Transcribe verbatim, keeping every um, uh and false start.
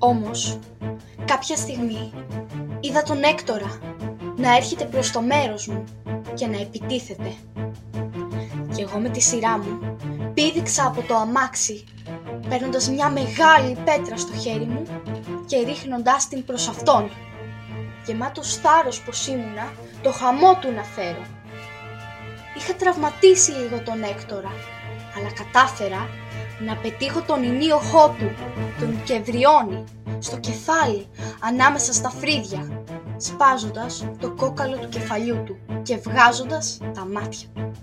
Όμως, κάποια στιγμή είδα τον Έκτορα να έρχεται προς το μέρος μου και να επιτίθεται. Και εγώ με τη σειρά μου πήδηξα από το αμάξι, παίρνοντας μια μεγάλη πέτρα στο χέρι μου και ρίχνοντας την προς αυτόν. Γεμάτος θάρρος πως ήμουνα, το χαμό του να φέρω. Είχα τραυματίσει λίγο τον Έκτορα, αλλά κατάφερα να πετύχω τον ενίοχό του, τον Κευριώνη, στο κεφάλι, ανάμεσα στα φρύδια, σπάζοντας το κόκαλο του κεφαλιού του και βγάζοντας τα μάτια.